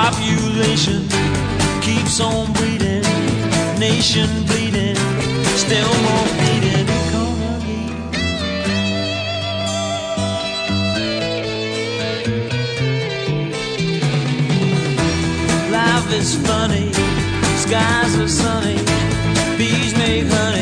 population keeps on breeding, nation bleeding, still more bleeding. Come again. Life is funny, skies are sunny, bees make honey.